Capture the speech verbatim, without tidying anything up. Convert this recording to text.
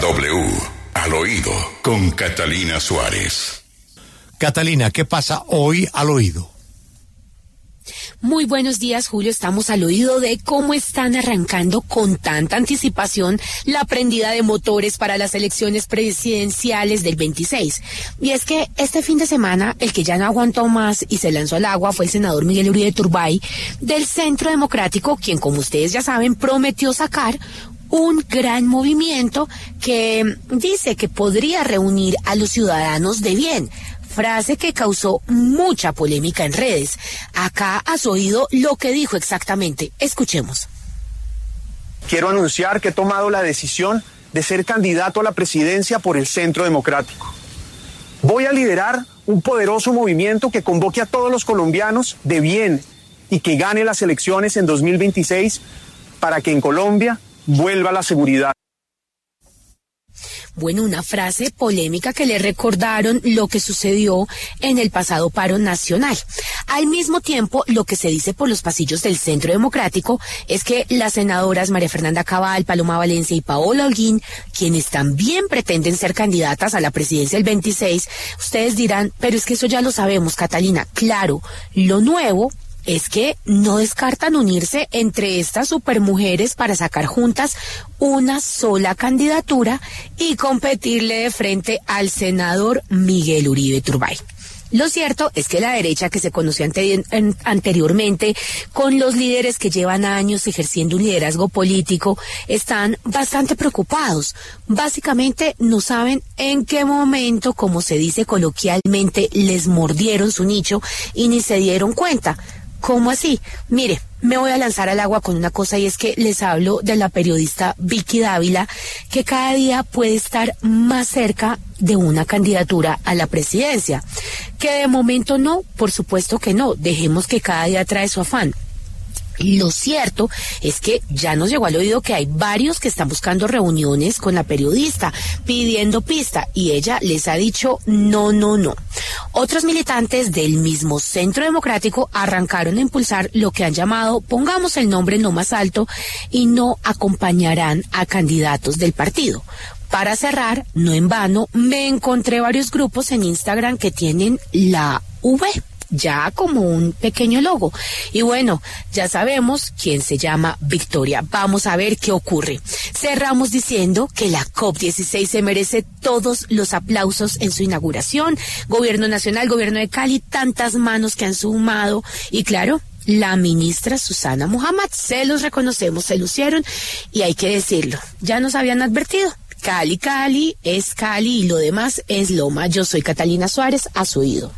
W, al oído, con Catalina Suárez. Catalina, ¿qué pasa hoy al oído? Muy buenos días, Julio. Estamos al oído de cómo están arrancando con tanta anticipación la prendida de motores para las elecciones presidenciales del veintiséis. Y es que este fin de semana, el que ya no aguantó más y se lanzó al agua fue el senador Miguel Uribe Turbay del Centro Democrático, quien, como ustedes ya saben, prometió sacar un gran movimiento que dice que podría reunir a los ciudadanos de bien. Frase que causó mucha polémica en redes. Acá has oído lo que dijo exactamente. Escuchemos. Quiero anunciar que he tomado la decisión de ser candidato a la presidencia por el Centro Democrático. Voy a liderar un poderoso movimiento que convoque a todos los colombianos de bien y que gane las elecciones en dos mil veintiséis para que en Colombia vuelva la seguridad. Bueno, una frase polémica que le recordaron lo que sucedió en el pasado paro nacional. Al mismo tiempo, lo que se dice por los pasillos del Centro Democrático es que las senadoras María Fernanda Cabal, Paloma Valencia y Paola Holguín, quienes también pretenden ser candidatas a la presidencia del veintiséis, ustedes dirán, pero es que eso ya lo sabemos, Catalina. Claro, lo nuevo es que no descartan unirse entre estas supermujeres para sacar juntas una sola candidatura y competirle de frente al senador Miguel Uribe Turbay. Lo cierto es que la derecha, que se conoció ante, en, anteriormente con los líderes que llevan años ejerciendo un liderazgo político, están bastante preocupados. Básicamente no saben en qué momento, como se dice coloquialmente, les mordieron su nicho y ni se dieron cuenta. ¿Cómo así? Mire, me voy a lanzar al agua con una cosa, y es que les hablo de la periodista Vicky Dávila, que cada día puede estar más cerca de una candidatura a la presidencia. Que de momento no, por supuesto que no, dejemos que cada día trae su afán. Lo cierto es que ya nos llegó al oído que hay varios que están buscando reuniones con la periodista, pidiendo pista, y ella les ha dicho no, no, no. Otros militantes del mismo Centro Democrático arrancaron a impulsar lo que han llamado, pongamos el nombre en lo más alto, y no acompañarán a candidatos del partido. Para cerrar, no en vano, me encontré varios grupos en Instagram que tienen la V ya como un pequeño logo. Y bueno, ya sabemos quién se llama Victoria. Vamos a ver qué ocurre. Cerramos diciendo que la COP dieciséis se merece todos los aplausos en su inauguración. Gobierno Nacional, Gobierno de Cali, tantas manos que han sumado. Y claro, la ministra Susana Muhammad, se los reconocemos, se lucieron, y hay que decirlo, ya nos habían advertido. Cali, Cali es Cali y lo demás es Loma. Yo soy Catalina Suárez, a su oído.